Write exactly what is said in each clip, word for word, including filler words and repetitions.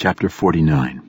Chapter forty-nine.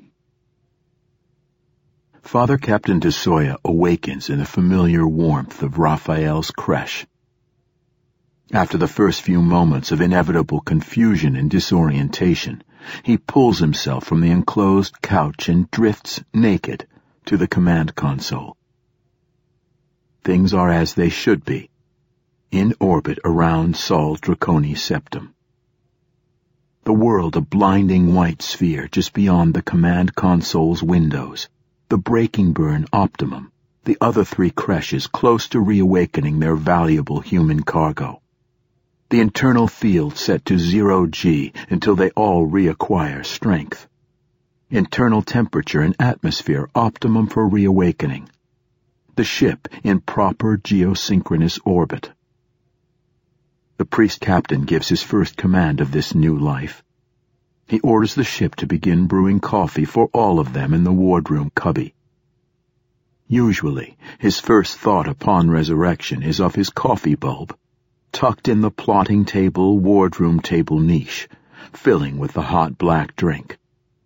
Father Captain DeSoya awakens in the familiar warmth of Raphael's creche. After the first few moments of inevitable confusion and disorientation, he pulls himself from the enclosed couch and drifts naked to the command console. Things are as they should be, in orbit around Sol Draconis Septum. The world a blinding white sphere just beyond the command console's windows, the Breaking Burn Optimum, the other three creches close to reawakening their valuable human cargo. The internal field set to zero G until they all reacquire strength. Internal temperature and atmosphere optimum for reawakening. The ship in proper geosynchronous orbit. The priest captain gives his first command of this new life. He orders the ship to begin brewing coffee for all of them in the wardroom cubby. Usually, his first thought upon resurrection is of his coffee bulb, tucked in the plotting table wardroom table niche, filling with the hot black drink.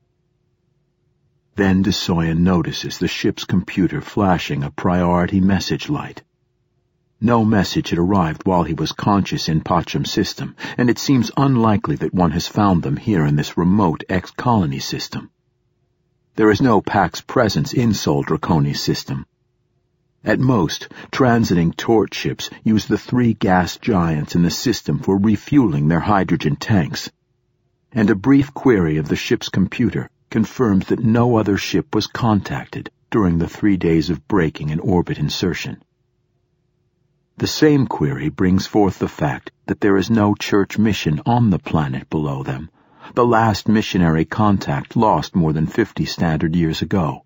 Then DeSoya notices the ship's computer flashing a priority message light. No message had arrived while he was conscious in Pacham system, and it seems unlikely that one has found them here in this remote ex-colony system. There is no Pax presence in Sol Draconis system. At most, transiting torch ships use the three gas giants in the system for refueling their hydrogen tanks, and a brief query of the ship's computer confirms that no other ship was contacted during the three days of braking and orbit insertion. The same query brings forth the fact that there is no church mission on the planet below them, the last missionary contact lost more than fifty standard years ago.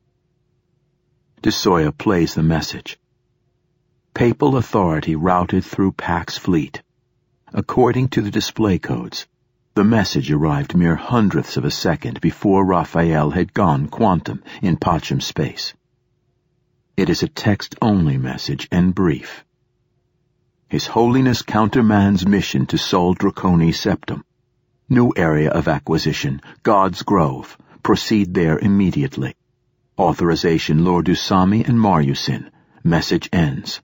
DeSoya plays the message. Papal authority routed through Pax fleet. According to the display codes, the message arrived mere hundredths of a second before Raphael had gone quantum in Pacham space. It is a text-only message and brief. His Holiness Countermand's mission to Sol Draconis Septum. New area of acquisition, God's Grove. Proceed there immediately. Authorization Lord Usami and Maryusin. Message ends.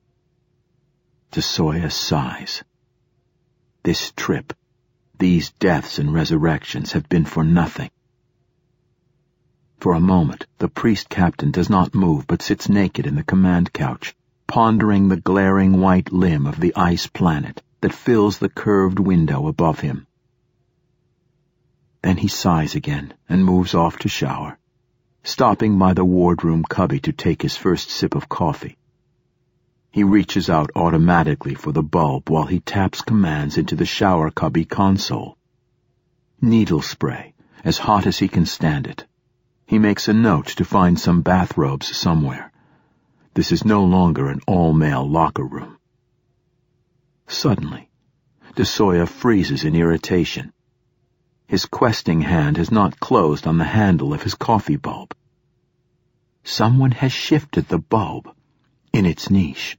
DeSoya sighs. This trip, these deaths and resurrections have been for nothing. For a moment, the priest captain does not move but sits naked in the command couch, pondering the glaring white limb of the ice planet that fills the curved window above him. Then he sighs again and moves off to shower, stopping by the wardroom cubby to take his first sip of coffee. He reaches out automatically for the bulb while he taps commands into the shower cubby console. Needle spray, as hot as he can stand it. He makes a note to find some bathrobes somewhere. This is no longer an all-male locker room. Suddenly, DeSoya freezes in irritation. His questing hand has not closed on the handle of his coffee bulb. Someone has shifted the bulb in its niche.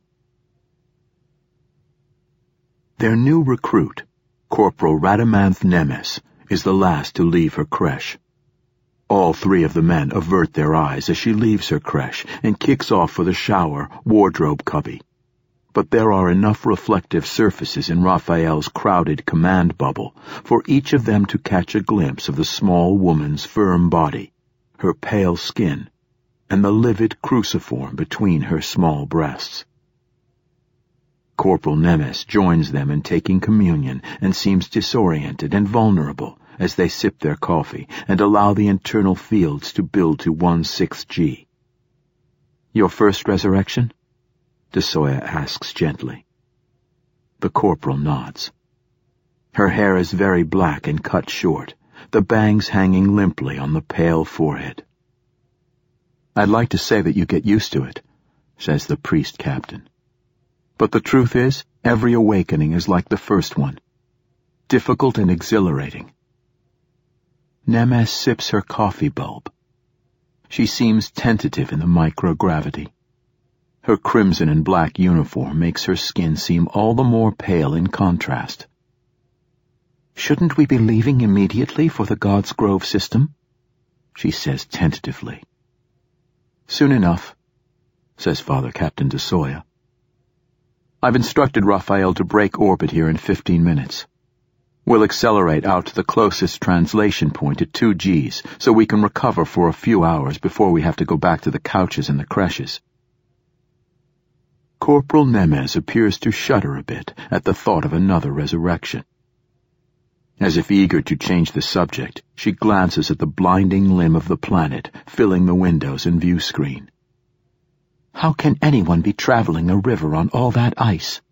Their new recruit, Corporal Radamanth Nemes, is the last to leave her creche. All three of the men avert their eyes as she leaves her creche and kicks off for the shower wardrobe cubby. But there are enough reflective surfaces in Raphael's crowded command bubble for each of them to catch a glimpse of the small woman's firm body, her pale skin, and the livid cruciform between her small breasts. Corporal Nemes joins them in taking communion and seems disoriented and vulnerable as they sip their coffee and allow the internal fields to build to one sixth G. Your first resurrection? DeSoya asks gently. The corporal nods. Her hair is very black and cut short, the bangs hanging limply on the pale forehead. I'd like to say that you get used to it, says the priest captain. But the truth is, every awakening is like the first one. Difficult and exhilarating. Nemes sips her coffee bulb. She seems tentative in the microgravity. Her crimson and black uniform makes her skin seem all the more pale in contrast. Shouldn't we be leaving immediately for the God's Grove system? She says tentatively. Soon enough, says Father Captain de Soya. I've instructed Raphael to break orbit here in fifteen minutes. We'll accelerate out to the closest translation point at two G's so we can recover for a few hours before we have to go back to the couches and the creches. Corporal Nemes appears to shudder a bit at the thought of another resurrection. As if eager to change the subject, she glances at the blinding limb of the planet filling the windows and view screen. How can anyone be traveling a river on all that ice?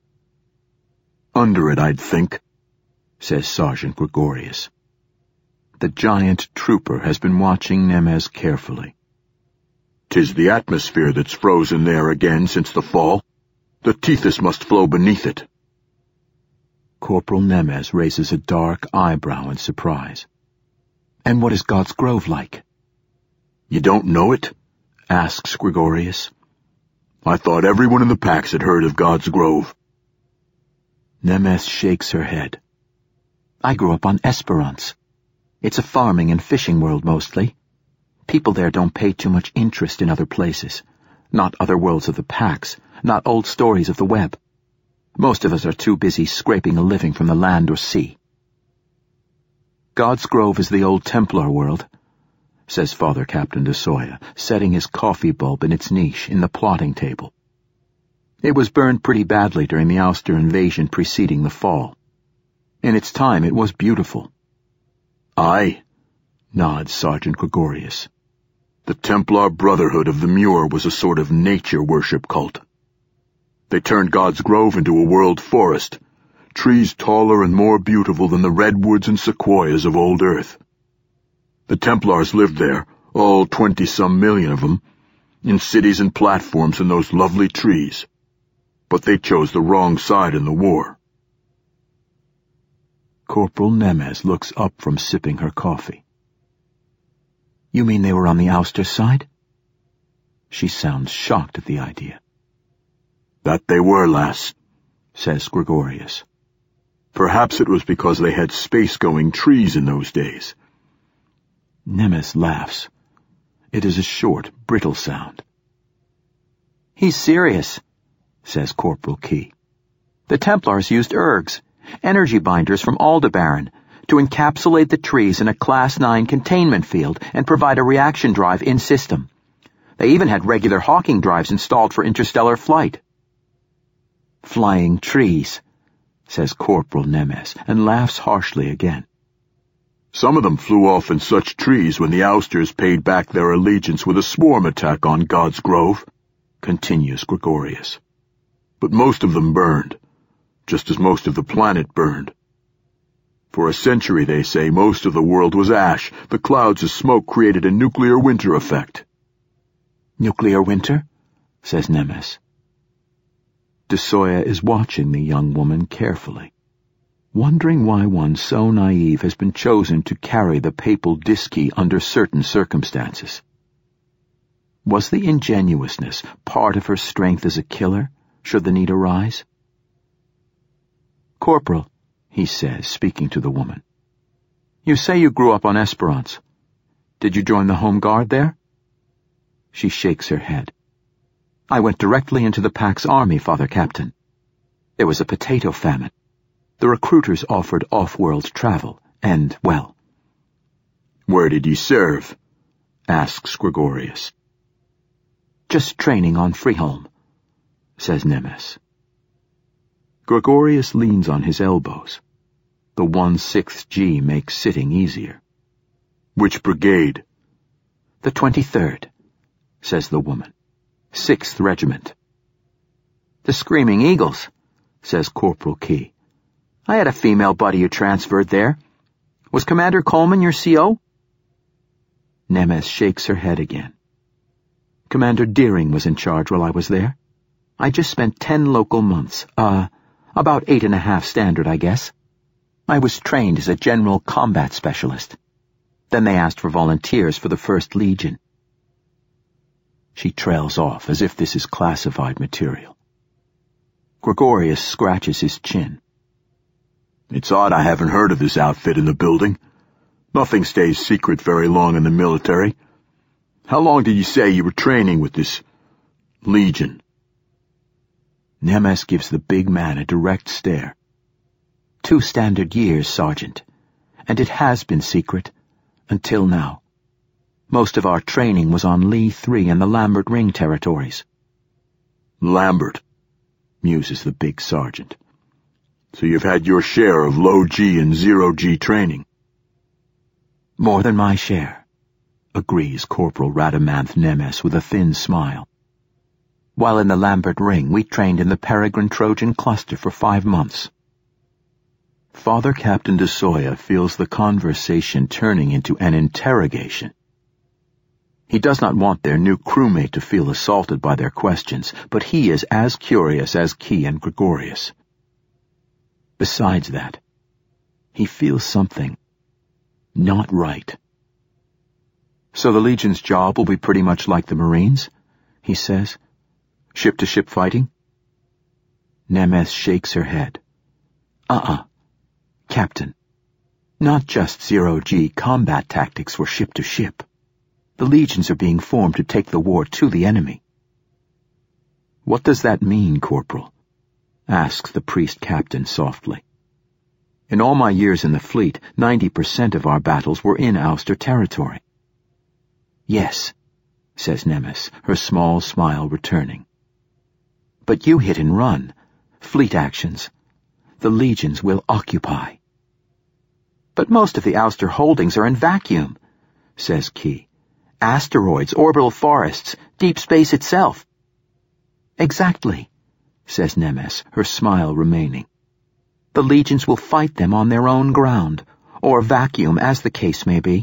Under it, I'd think, says Sergeant Gregorius. The giant trooper has been watching Nemes carefully. "'Tis the atmosphere that's frozen there again since the fall. The Tethys must flow beneath it." Corporal Nemes raises a dark eyebrow in surprise. "And what is God's Grove like?" "You don't know it?" asks Gregorius. "I thought everyone in the Pax had heard of God's Grove." Nemes shakes her head. "I grew up on Esperance. It's a farming and fishing world mostly. People there don't pay too much interest in other places. Not other worlds of the Pax, not old stories of the web. Most of us are too busy scraping a living from the land or sea." "God's Grove is the old Templar world," says Father Captain de Soya, setting his coffee bulb in its niche in the plotting table. "It was burned pretty badly during the Ulster invasion preceding the fall. In its time it was beautiful." "Aye," nods Sergeant Gregorius. "The Templar Brotherhood of the Muir was a sort of nature worship cult. They turned God's Grove into a world forest, trees taller and more beautiful than the redwoods and sequoias of old Earth. The Templars lived there, all twenty-some million of them, in cities and platforms and those lovely trees. But they chose the wrong side in the war." Corporal Nemes looks up from sipping her coffee. "You mean they were on the Ulster side?" She sounds shocked at the idea. "That they were, lass," says Gregorius. "Perhaps it was because they had space-going trees in those days." Nemes laughs. It is a short, brittle sound. "He's serious," says Corporal Key. "The Templars used ergs, energy binders from Aldebaran, to encapsulate the trees in a Class nine containment field and provide a reaction drive in-system. They even had regular Hawking drives installed for interstellar flight." "Flying trees," says Corporal Nemes, and laughs harshly again. "Some of them flew off in such trees when the ousters paid back their allegiance with a swarm attack on God's Grove," continues Gregorius. "But most of them burned, just as most of the planet burned. For a century, they say, most of the world was ash. The clouds of smoke created a nuclear winter effect." "Nuclear winter?" says Nemes. De Soya is watching the young woman carefully, wondering why one so naive has been chosen to carry the papal diski under certain circumstances. Was the ingenuousness part of her strength as a killer, should the need arise? "Corporal," he says, speaking to the woman, "you say you grew up on Esperance. Did you join the Home Guard there?" She shakes her head. "I went directly into the Pax Army, Father Captain. There was a potato famine. The recruiters offered off-world travel, and, well—" "Where did you serve?" asks Gregorius. "Just training on Freeholm," says Nemes. Gregorius leans on his elbows. The one-sixth G makes sitting easier. "Which brigade?" "The twenty-third, says the woman. Sixth Regiment." "The Screaming Eagles," says Corporal Key. "I had a female buddy who transferred there. Was Commander Coleman your C O?" Nemes shakes her head again. "Commander Deering was in charge while I was there. I just spent ten local months, uh, about eight and a half standard, I guess. I was trained as a general combat specialist. Then they asked for volunteers for the First Legion." She trails off as if this is classified material. Gregorius scratches his chin. It's odd I haven't heard of this outfit in the building. Nothing stays secret very long in the military. How long did you say you were training with this Legion? Nemes gives the big man a direct stare. Two standard years, Sergeant. And it has been secret. Until now. Most of our training was on Lee three and the Lambert Ring territories. Lambert, muses the big sergeant. So you've had your share of low-G and zero-G training. More than my share, agrees Corporal Radamanth Nemes with a thin smile. While in the Lambert Ring, we trained in the Peregrine Trojan cluster for five months. Father Captain DeSoya feels the conversation turning into an interrogation. He does not want their new crewmate to feel assaulted by their questions, but he is as curious as Key and Gregorius. Besides that, he feels something not right. So the Legion's job will be pretty much like the Marines, he says. Ship-to-ship fighting? Nemes shakes her head. Uh-uh. Captain, not just zero-G combat tactics for ship-to-ship. The legions are being formed to take the war to the enemy. What does that mean, Corporal? Asks the priest captain softly. In all my years in the fleet, ninety percent of our battles were in Ulster territory. Yes, says Nemes, her small smile returning. But you hit and run. Fleet actions. The legions will occupy. But most of the Ulster holdings are in vacuum, says Key. Asteroids, orbital forests, deep space itself. Exactly, says Nemes, her smile remaining. The legions will fight them on their own ground, or vacuum, as the case may be.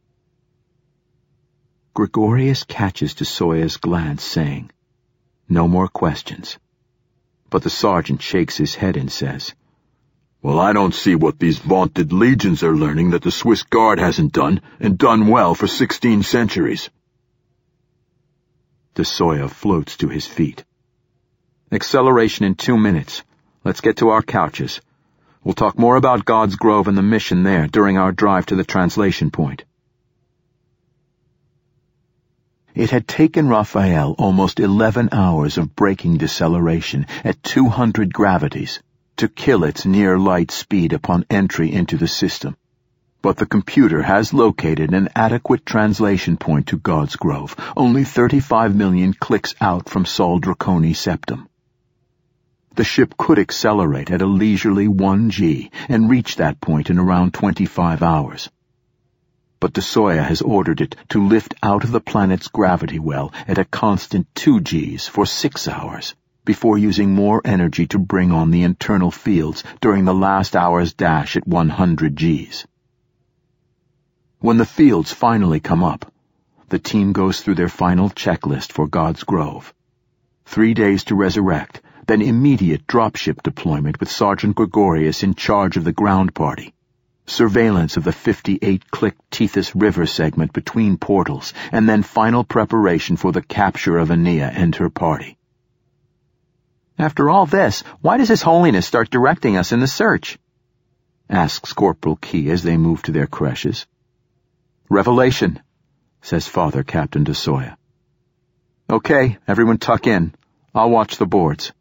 Gregorius catches DeSoya's glance, saying, No more questions. But the sergeant shakes his head and says, Well, I don't see what these vaunted legions are learning that the Swiss Guard hasn't done, and done well for sixteen centuries. DeSoya floats to his feet. Acceleration in two minutes. Let's get to our couches. We'll talk more about God's Grove and the mission there during our drive to the translation point. It had taken Raphael almost eleven hours of braking deceleration at two hundred gravities to kill its near-light speed upon entry into the system. But the computer has located an adequate translation point to God's Grove, only thirty-five million clicks out from Sol Draconi Septum. The ship could accelerate at a leisurely one G and reach that point in around twenty-five hours. But DeSoya has ordered it to lift out of the planet's gravity well at a constant two Gs for six hours, before using more energy to bring on the internal fields during the last hour's dash at one hundred Gs. When the fields finally come up, the team goes through their final checklist for God's Grove. Three days to resurrect, then immediate dropship deployment with Sergeant Gregorius in charge of the ground party. Surveillance of the fifty-eight click Tethys River segment between portals, and then final preparation for the capture of Aeneas and her party. After all this, why does His Holiness start directing us in the search? Asks Corporal Key as they move to their creches. Revelation, says Father Captain DeSoya. Okay, everyone tuck in. I'll watch the boards.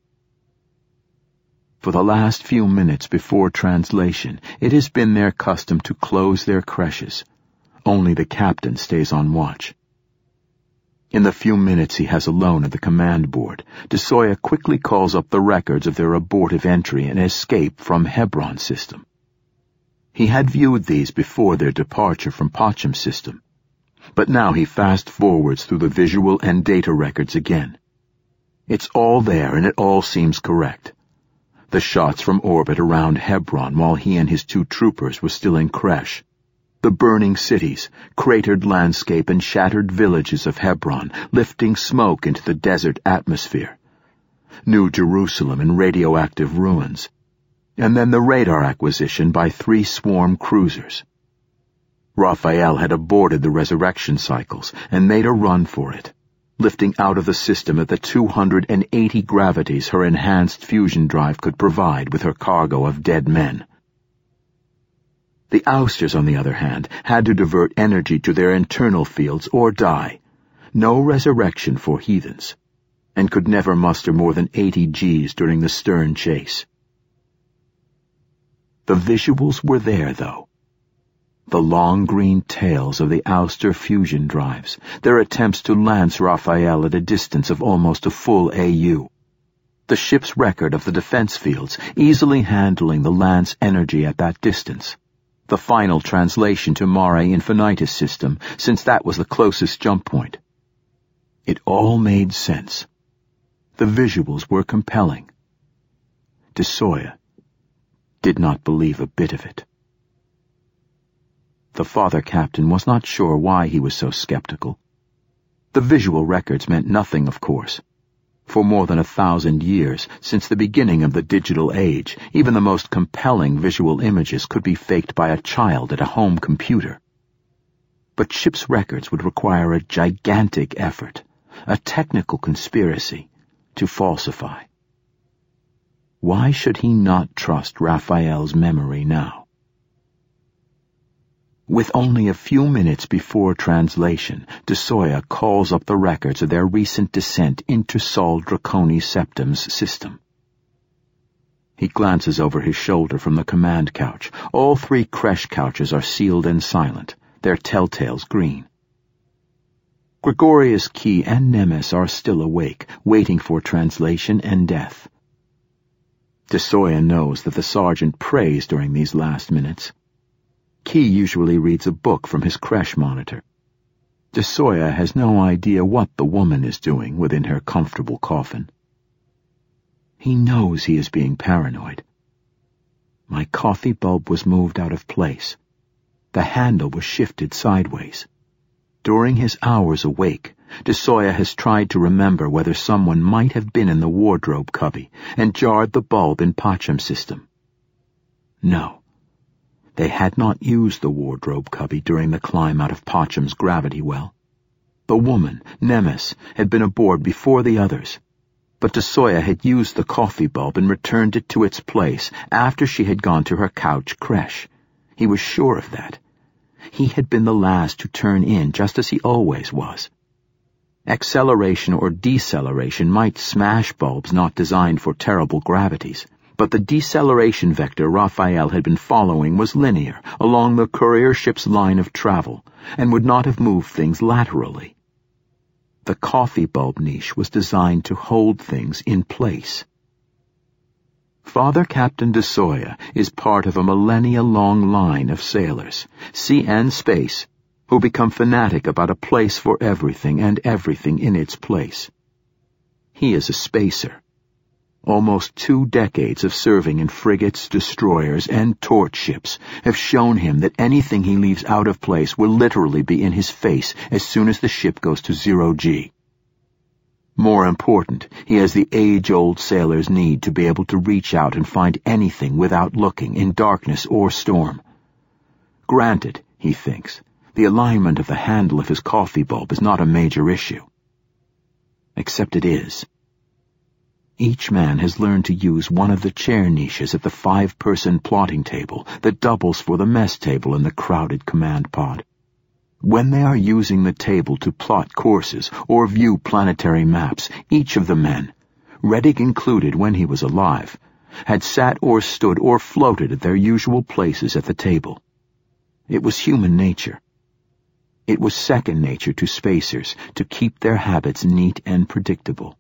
For the last few minutes before translation, it has been their custom to close their creches. Only the captain stays on watch. In the few minutes he has alone at the command board, DeSoya quickly calls up the records of their abortive entry and escape from Hebron system. He had viewed these before their departure from Pacham system, but now he fast-forwards through the visual and data records again. It's all there and it all seems correct. The shots from orbit around Hebron while he and his two troopers were still in Kresh. The burning cities, cratered landscape and shattered villages of Hebron lifting smoke into the desert atmosphere. New Jerusalem in radioactive ruins. And then the radar acquisition by three swarm cruisers. Raphael had aborted the resurrection cycles and made a run for it, lifting out of the system at the two hundred eighty gravities her enhanced fusion drive could provide with her cargo of dead men. The ousters, on the other hand, had to divert energy to their internal fields or die. No resurrection for heathens, and could never muster more than eighty G's during the stern chase. The visuals were there, though. The long green tails of the ouster fusion drives, their attempts to lance Raphael at a distance of almost a full A U. The ship's record of the defense fields, easily handling the lance energy at that distance. The final translation to Mare Infinitus system, since that was the closest jump point. It all made sense. The visuals were compelling. De Soya did not believe a bit of it. The father captain was not sure why he was so skeptical. The visual records meant nothing, of course. For more than a thousand years, since the beginning of the digital age, even the most compelling visual images could be faked by a child at a home computer. But ship's records would require a gigantic effort, a technical conspiracy, to falsify. Why should he not trust Raphael's memory now? With only a few minutes before translation, De Soya calls up the records of their recent descent into Sol Draconi Septum's system. He glances over his shoulder from the command couch. All three creche couches are sealed and silent, their telltales green. Gregorius, Key, and Nemes are still awake, waiting for translation and death. De Soya knows that the sergeant prays during these last minutes. Key usually reads a book from his creche monitor. De Soya has no idea what the woman is doing within her comfortable coffin. He knows he is being paranoid. My coffee bulb was moved out of place. The handle was shifted sideways. During his hours awake, De Soya has tried to remember whether someone might have been in the wardrobe cubby and jarred the bulb in Pacham's system. No. They had not used the wardrobe cubby during the climb out of Pacham's gravity well. The woman, Nemes, had been aboard before the others, but De Soya had used the coffee bulb and returned it to its place after she had gone to her couch creche. He was sure of that. He had been the last to turn in, just as he always was. Acceleration or deceleration might smash bulbs not designed for terrible gravities, but the deceleration vector Raphael had been following was linear along the courier ship's line of travel and would not have moved things laterally. The coffee bulb niche was designed to hold things in place. Father Captain De Soya is part of a millennia-long line of sailors, sea and space, who become fanatic about a place for everything and everything in its place. He is a spacer. Almost two decades of serving in frigates, destroyers, and torch ships have shown him that anything he leaves out of place will literally be in his face as soon as the ship goes to zero G. More important, he has the age-old sailor's need to be able to reach out and find anything without looking, in darkness or storm. Granted, he thinks, the alignment of the handle of his coffee bulb is not a major issue. Except it is. Each man has learned to use one of the chair niches at the five-person plotting table that doubles for the mess table in the crowded command pod. When they are using the table to plot courses or view planetary maps, each of the men, Reddick included when he was alive, had sat or stood or floated at their usual places at the table. It was human nature. It was second nature to spacers to keep their habits neat and predictable.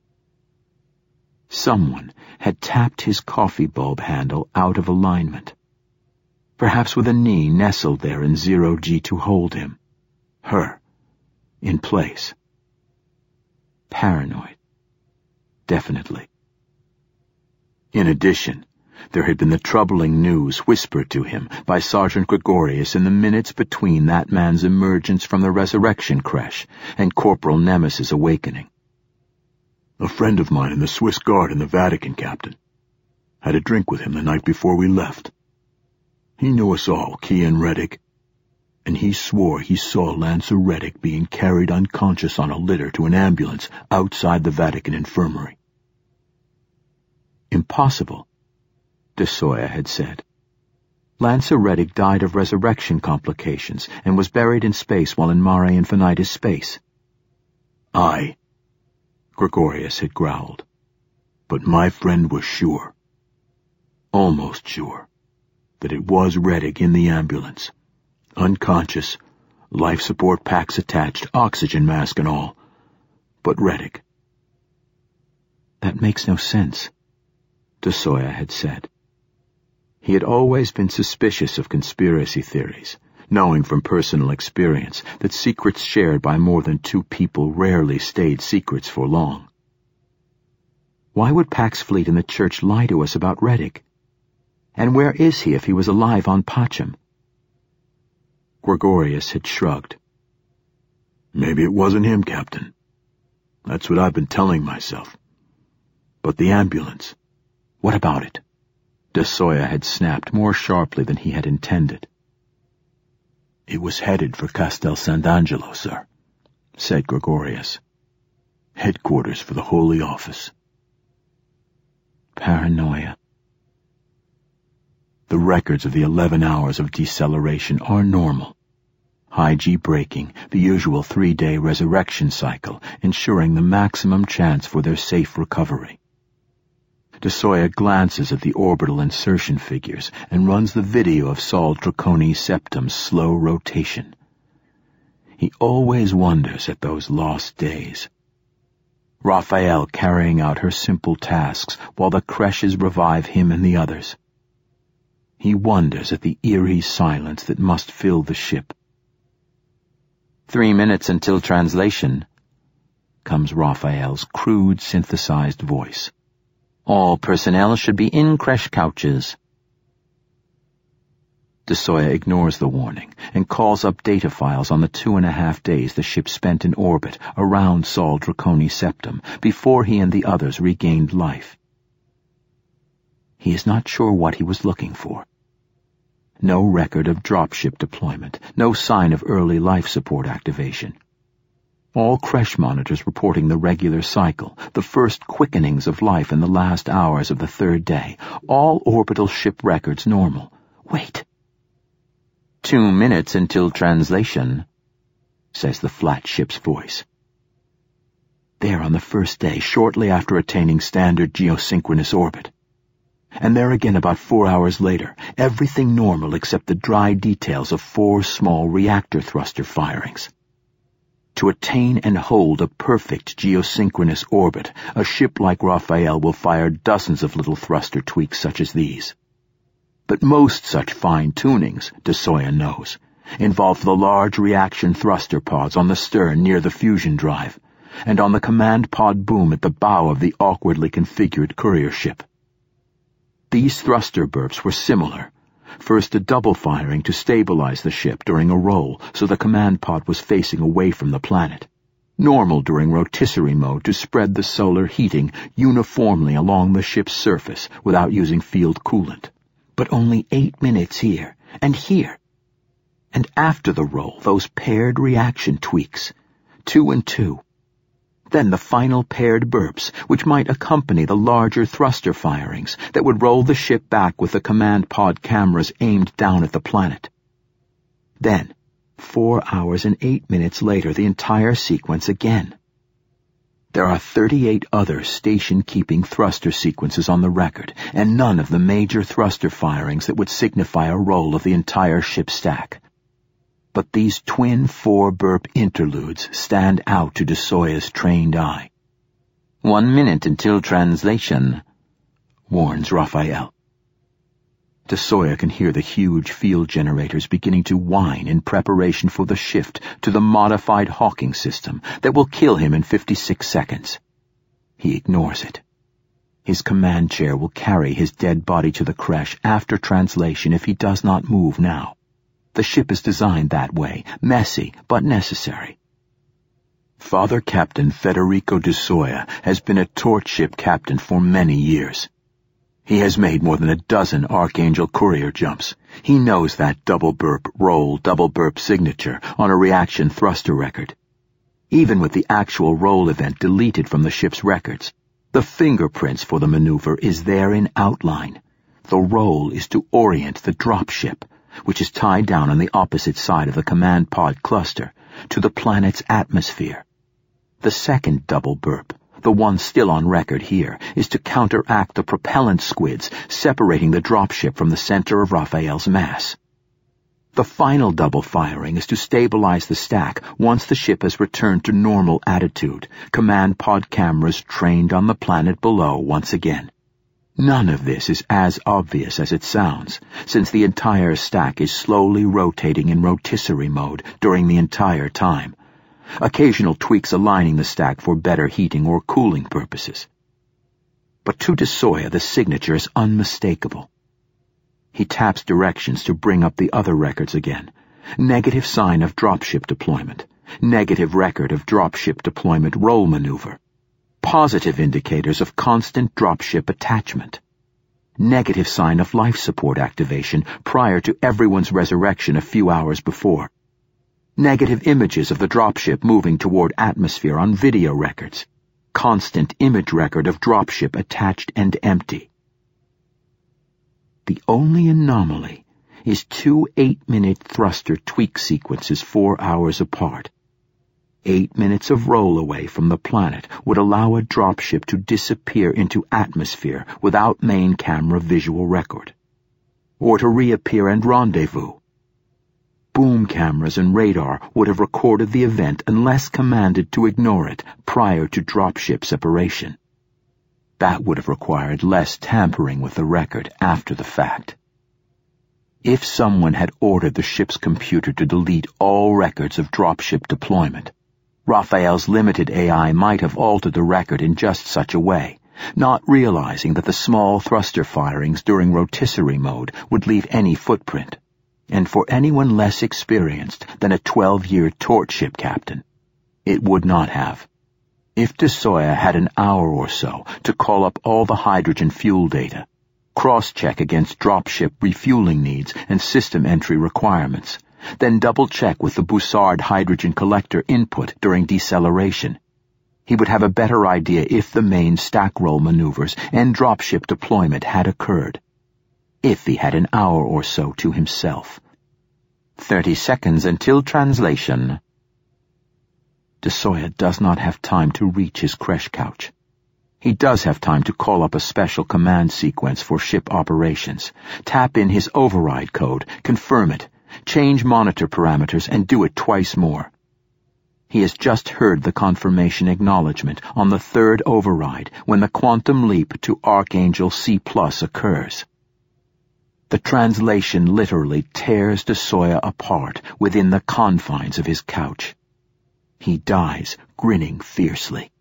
Someone had tapped his coffee bulb handle out of alignment, perhaps with a knee nestled there in zero G to hold him, her, in place. Paranoid. Definitely. In addition, there had been the troubling news whispered to him by Sergeant Gregorius in the minutes between that man's emergence from the resurrection creche and Corporal Nemes's awakening. A friend of mine in the Swiss Guard in the Vatican, Captain. Had a drink with him the night before we left. He knew us all, Key and Reddick, and he swore he saw Lancer Reddick being carried unconscious on a litter to an ambulance outside the Vatican infirmary. Impossible, De Soya had said. Lancer Reddick died of resurrection complications and was buried in space while in Mare Infinitus space. Aye, Gregorius had growled. But my friend was sure, almost sure, that it was Reddick in the ambulance. Unconscious, life support packs attached, oxygen mask and all. But Reddick. That makes no sense, de Soya had said. He had always been suspicious of conspiracy theories, knowing from personal experience that secrets shared by more than two people rarely stayed secrets for long. Why would Pax Fleet and the Church lie to us about Reddick? And where is he if he was alive on Pacham? Gregorius had shrugged. Maybe it wasn't him, Captain. That's what I've been telling myself. But the ambulance. What about it? De Soya had snapped more sharply than he had intended. It was headed for Castel Sant'Angelo, sir, said Gregorius. Headquarters for the Holy Office. Paranoia. The records of the eleven hours of deceleration are normal. High G braking, the usual three-day resurrection cycle, ensuring the maximum chance for their safe recovery. De Soya glances at the orbital insertion figures and runs the video of Sol Draconi Septum's slow rotation. He always wonders at those lost days. Raphael carrying out her simple tasks while the creches revive him and the others. He wonders at the eerie silence that must fill the ship. Three minutes until translation, comes Raphael's crude, synthesized voice. All personnel should be in creche couches. De Soya ignores the warning and calls up data files on the two and a half days the ship spent in orbit around Sol Draconi Septum before he and the others regained life. He is not sure what he was looking for. No record of dropship deployment, no sign of early life support activation. All creche monitors reporting the regular cycle, the first quickenings of life in the last hours of the third day, all orbital ship records normal. Wait. Two minutes until translation, says the flat ship's voice. There on the first day, shortly after attaining standard geosynchronous orbit. And there again about four hours later, everything normal except the dry details of four small reactor thruster firings. To attain and hold a perfect geosynchronous orbit, a ship like Raphael will fire dozens of little thruster tweaks such as these. But most such fine-tunings, de Soya knows, involve the large reaction thruster pods on the stern near the fusion drive, and on the command pod boom at the bow of the awkwardly configured courier ship. These thruster burps were similar. First a double firing to stabilize the ship during a roll so the command pod was facing away from the planet. Normal during rotisserie mode to spread the solar heating uniformly along the ship's surface without using field coolant. But only eight minutes here and here. And after the roll, those paired reaction tweaks, two and two. Then the final paired burps, which might accompany the larger thruster firings that would roll the ship back with the command pod cameras aimed down at the planet. Then, four hours and eight minutes later, the entire sequence again. There are thirty-eight other station-keeping thruster sequences on the record, and none of the major thruster firings that would signify a roll of the entire ship stack. But these twin four-burp interludes stand out to de Soya's trained eye. One minute until translation, warns Raphael. De Soya can hear the huge field generators beginning to whine in preparation for the shift to the modified Hawking system that will kill him in fifty-six seconds. He ignores it. His command chair will carry his dead body to the creche after translation if he does not move now. The ship is designed that way, messy but necessary. Father Captain Federico de Soya has been a torch ship captain for many years. He has made more than a dozen Archangel courier jumps. He knows that double burp, roll, double burp signature on a reaction thruster record. Even with the actual roll event deleted from the ship's records, the fingerprints for the maneuver is there in outline. The role is to orient the dropship, which is tied down on the opposite side of the command pod cluster, to the planet's atmosphere. The second double burp, the one still on record here, is to counteract the propellant squids separating the dropship from the center of Raphael's mass. The final double firing is to stabilize the stack once the ship has returned to normal attitude, command pod cameras trained on the planet below once again. None of this is as obvious as it sounds, since the entire stack is slowly rotating in rotisserie mode during the entire time. Occasional tweaks aligning the stack for better heating or cooling purposes. But to de Soya, the signature is unmistakable. He taps directions to bring up the other records again. Negative sign of dropship deployment. Negative record of dropship deployment roll maneuver. Positive indicators of constant dropship attachment. Negative sign of life support activation prior to everyone's resurrection a few hours before. Negative images of the dropship moving toward atmosphere on video records. Constant image record of dropship attached and empty. The only anomaly is two eight-minute thruster tweak sequences four hours apart. Eight minutes of roll away from the planet would allow a dropship to disappear into atmosphere without main camera visual record, or to reappear and rendezvous. Boom cameras and radar would have recorded the event unless commanded to ignore it prior to dropship separation. That would have required less tampering with the record after the fact. If someone had ordered the ship's computer to delete all records of dropship deployment, Raphael's limited A I might have altered the record in just such a way, not realizing that the small thruster firings during rotisserie mode would leave any footprint. And for anyone less experienced than a twelve-year torch ship captain, it would not have. If de Soya had an hour or so to call up all the hydrogen fuel data, cross-check against dropship refueling needs and system entry requirements, then double-check with the Bussard hydrogen collector input during deceleration, he would have a better idea if the main stack roll maneuvers and dropship deployment had occurred. If he had an hour or so to himself. Thirty seconds until translation. De Soya does not have time to reach his creche couch. He does have time to call up a special command sequence for ship operations, tap in his override code, confirm it, change monitor parameters, and do it twice more. He has just heard the confirmation acknowledgement on the third override when the quantum leap to Archangel C plus occurs. The translation literally tears de Soya apart within the confines of his couch. He dies, grinning fiercely.